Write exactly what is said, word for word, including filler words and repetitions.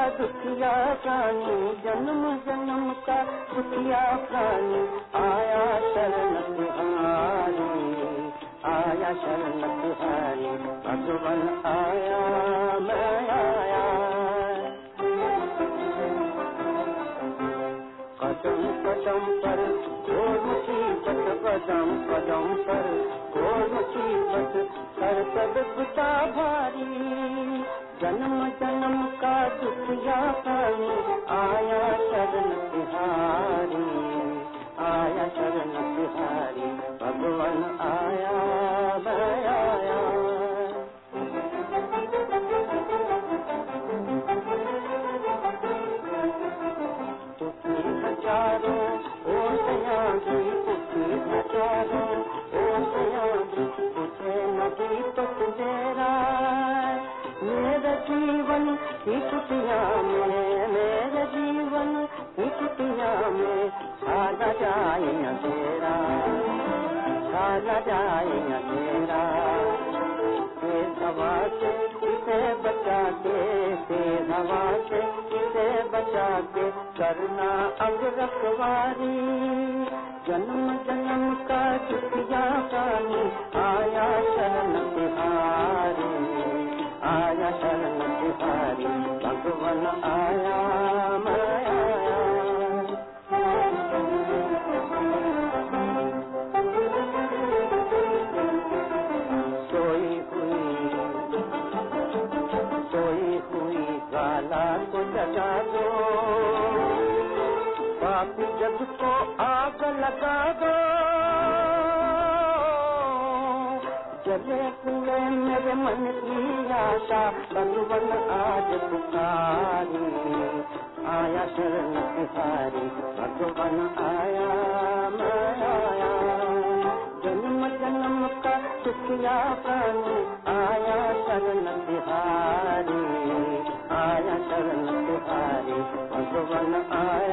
दुखिया प्राणी, जन्म जन्म का दुखिया प्राणी, आया शरण तिहारी, आया शरण तिहारी, भगवान आया मैं आया। कदम कदम पर घोर मुसीबत, कदम कदम पर घोर मुसीबत, कर कर पिता भारी, जन्म जन्म का दुखिया प्राणी, आया शरण तिहारी, आया शरण तिहारी, भगवान आया मैं आया। हजारों ओ सयाजी, उठी हजारों ओ सयाजी, तुझे नदी तो तेरा, मेरे जीवन की कुटिया में, मेरे जीवन की कुटिया में, साला जाए अंधेरा, साला जाए अंधेरा, तेज हवा से किसे बचा के, तेज हवा से किसे बचा के, करना अब रखवारी, जन्म जन्म का दुखिया प्राणी, आया शरण तिहारी, आया शरण तिहारी, भगवान आया मैं आया। सोई हुई सोई हुई गाला को जगा दो, पापी जग को आग लगा दो, जले हुए मेरे मन की आशा, भगवान आज पुकारी, आया शरण तिहारी, भगवान आया मैं आया। जन्म जन्म का दुखिया प्राणी, आया शरण तिहारी, आया शरण तिहारी, भगवान आया।